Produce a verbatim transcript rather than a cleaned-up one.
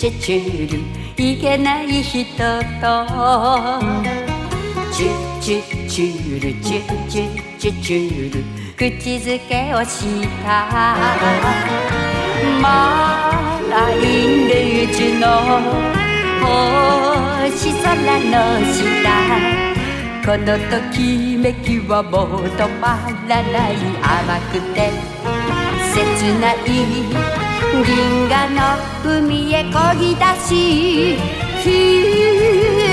チュチュルいけない人とチュチュチュルチュチュチュチュル口づけをしたマラインルージュの星空の下このときめきはもう止まらない甘くて切ない銀河の海へ漕ぎ出し